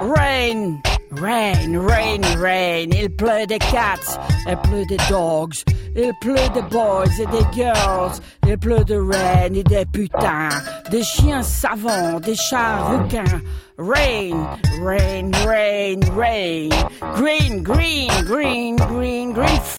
Rain, rain, rain, rain. Il pleut des cats, il pleut des dogs, il pleut des boys et des girls, il pleut de rain et des putains, des chiens savants, des chats rouquins. Rain, rain, rain, rain. Green, green, green, green, green.